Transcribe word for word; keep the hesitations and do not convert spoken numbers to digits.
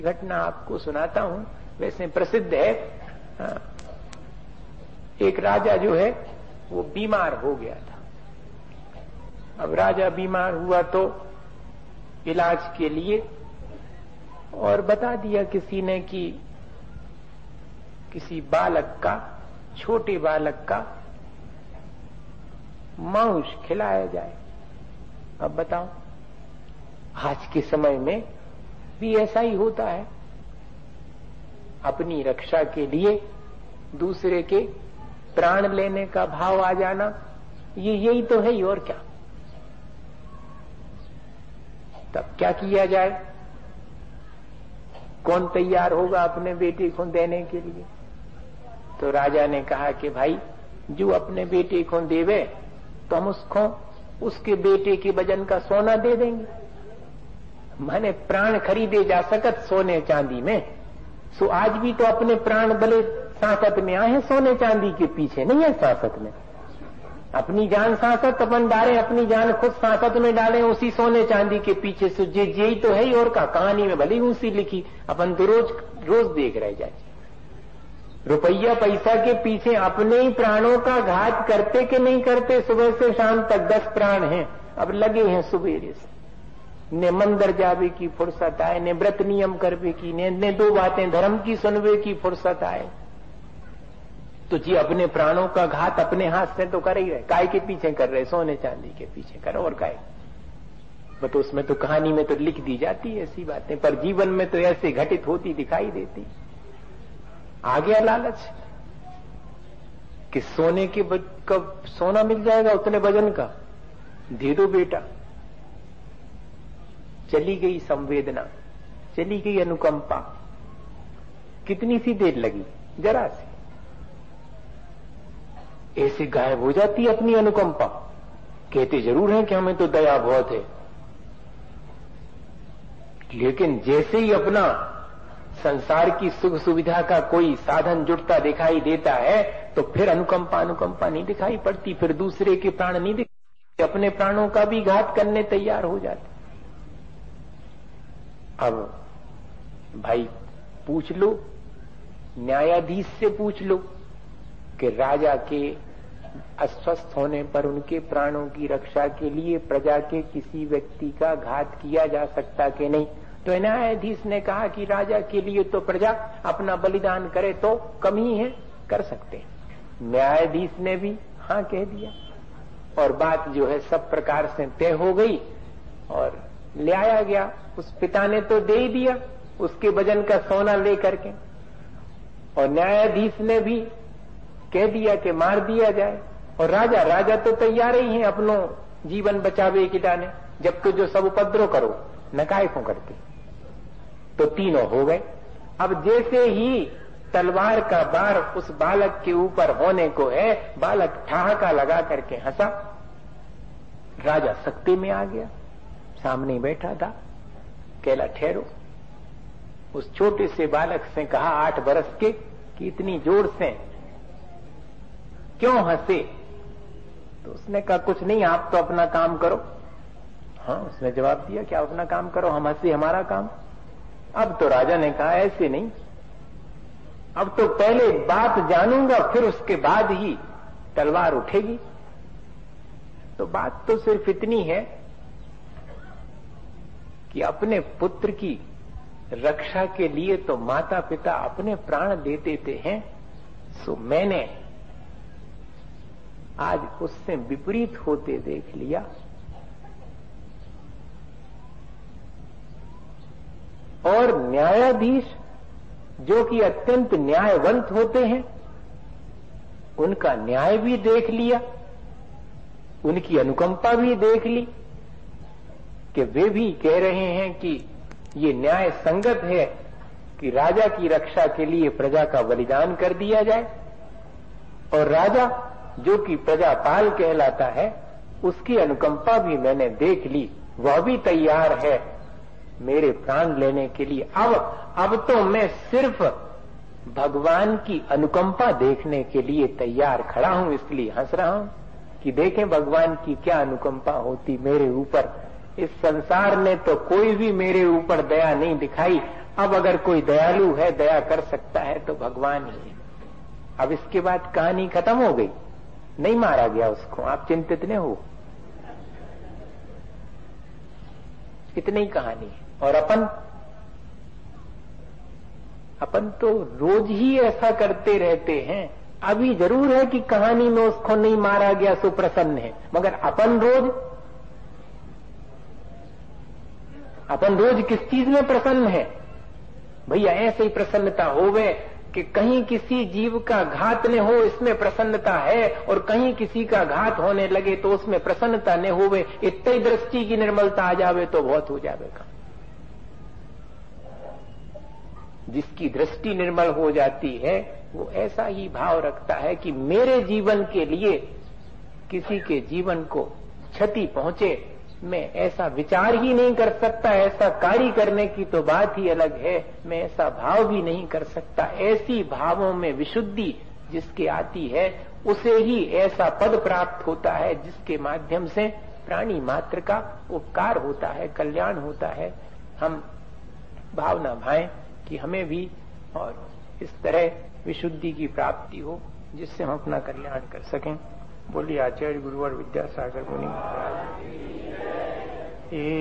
घटना आपको सुनाता हूं, वैसे प्रसिद्ध है। एक राजा जो है वो बीमार हो गया था। अब राजा बीमार हुआ तो इलाज के लिए और बता दिया किसी ने कि किसी बालक का, छोटे बालक का मांस खिलाया जाए। अब बताओ, आज के समय में भी ऐसा ही होता है। अपनी रक्षा के लिए दूसरे के प्राण लेने का भाव आ जाना, ये यही तो है ही, और क्या। तब क्या किया जाए? कौन तैयार होगा अपने बेटे को देने के लिए? तो राजा ने कहा कि भाई, जो अपने बेटे को देवे तो हम उसको उसके बेटे के वजन का सोना दे देंगे। माने प्राण खरीदे जा सकत सोने चांदी में, सो आज भी तो अपने प्राण भले सांसत में आए हैं, सोने चांदी के पीछे नहीं है सांसत में। अपनी जान सांसत अपन डालें, अपनी जान खुद सांसत में डालें, उसी सोने चांदी के पीछे से जे यही तो है ही, और का कहानी में भले ही उसी लिखी, अपन तो रोज रोज देख रहे जाए। रुपया पैसा के पीछे अपने ही प्राणों का घात करते कि नहीं करते? सुबह से शाम तक दस प्राण हैं, अब लगे हैं सुबेरे से। ने मंदिर जावे की फुर्सत आए, ने व्रत नियम करवे की, ने, ने दो बातें धर्म की सुनवे की फुर्सत आए। तो जी अपने प्राणों का घात अपने हाथ से तो कर ही रहे। काय के पीछे कर रहे? सोने चांदी के पीछे करो, और काय। बट उसमें तो कहानी में तो लिख दी जाती है ऐसी बातें, पर जीवन में तो ऐसे घटित होती दिखाई देती। आ गया लालच कि सोने के कब सोना मिल जाएगा उतने वजन का, दे दो बेटा। चली गई संवेदना, चली गई अनुकंपा। कितनी सी देर लगी? जरा सी। ऐसे गायब हो जाती है अपनी अनुकंपा। कहते जरूर हैं कि हमें तो दया बहुत है, लेकिन जैसे ही अपना संसार की सुख सुविधा का कोई साधन जुटता दिखाई देता है तो फिर अनुकंपा अनुकंपा नहीं दिखाई पड़ती, फिर दूसरे के प्राण नहीं दिखाई, अपने प्राणों का भी घात करने तैयार हो जाते। अब भाई पूछ लो, न्यायाधीश से पूछ लो कि राजा के अस्वस्थ होने पर उनके प्राणों की रक्षा के लिए प्रजा के किसी व्यक्ति का घात किया जा सकता कि नहीं? तो न्यायाधीश ने कहा कि राजा के लिए तो प्रजा अपना बलिदान करे तो कम ही है, कर सकते हैं। न्यायाधीश ने भी हाँ कह दिया और बात जो है सब प्रकार से तय हो गई और ले आया गया। उस पिता ने तो दे ही दिया उसके वजन का सोना ले करके, और न्यायाधीश ने भी कह दिया कि मार दिया जाए। और राजा राजा तो तैयार ही है अपनो जीवन बचावे की डाने, जब तो जो सब उपद्रव करो नकाय को करते। तो तीनों हो गए। अब जैसे ही तलवार का बार उस बालक के ऊपर होने को है, बालक ठहाका लगा करके हंसा। राजा सख्ती में आ गया, सामने बैठा था। कहला ठहरो। उस छोटे से बालक से कहा, आठ बरस के, कि इतनी जोर से क्यों हंसे? तो उसने कहा कुछ नहीं, आप तो अपना काम करो। हाँ, उसने जवाब दिया कि आप अपना काम करो, हम हंसे हमारा काम। अब तो राजा ने कहा ऐसे नहीं, अब तो पहले बात जानूंगा फिर उसके बाद ही तलवार उठेगी। तो बात तो सिर्फ इतनी है कि अपने पुत्र की रक्षा के लिए तो माता पिता अपने प्राण दे देते हैं। सो मैंने आज उससे विपरीत होते देख लिया। और न्यायाधीश जो कि अत्यंत न्यायवंत होते हैं, उनका न्याय भी देख लिया, उनकी अनुकंपा भी देख ली कि वे भी कह रहे हैं कि ये न्याय संगत है कि राजा की रक्षा के लिए प्रजा का बलिदान कर दिया जाए। और राजा जो कि प्रजापाल कहलाता है, उसकी अनुकंपा भी मैंने देख ली, वह भी तैयार है मेरे प्राण लेने के लिए। अब अब तो मैं सिर्फ भगवान की अनुकंपा देखने के लिए तैयार खड़ा हूं, इसलिए हंस रहा हूं कि देखें भगवान की क्या अनुकंपा होती मेरे ऊपर। इस संसार ने तो कोई भी मेरे ऊपर दया नहीं दिखाई, अब अगर कोई दयालु है, दया कर सकता है तो भगवान ही है। अब इसके बाद कहानी खत्म हो गई, नहीं मारा गया उसको, आप चिंतित न हो, इतनी कहानी है। और अपन अपन तो रोज ही ऐसा करते रहते हैं। अभी जरूर है कि कहानी में उसको नहीं मारा गया सो प्रसन्न है, मगर अपन रोज अपन रोज किस चीज में प्रसन्न है? भैया ऐसे ही प्रसन्नता होवे कि कहीं किसी जीव का घात न हो, इसमें प्रसन्नता है, और कहीं किसी का घात होने लगे तो उसमें प्रसन्नता न होवे। इतनी दृष्टि की निर्मलता आ जावे तो बहुत हो जाएगा। जिसकी दृष्टि निर्मल हो जाती है वो ऐसा ही भाव रखता है कि मेरे जीवन के लिए किसी के जीवन को क्षति पहुंचे, मैं ऐसा विचार ही नहीं कर सकता। ऐसा कार्य करने की तो बात ही अलग है, मैं ऐसा भाव भी नहीं कर सकता। ऐसी भावों में विशुद्धि जिसके आती है उसे ही ऐसा पद प्राप्त होता है जिसके माध्यम से प्राणी मात्र का उपकार होता है, कल्याण होता है। हम भावना भाएं कि हमें भी और इस तरह विशुद्धि की प्राप्ति हो जिससे हम अपना कल्याण कर सकें। बोलिए आचार्य गुरुवर विद्यासागर मुनि महाराज।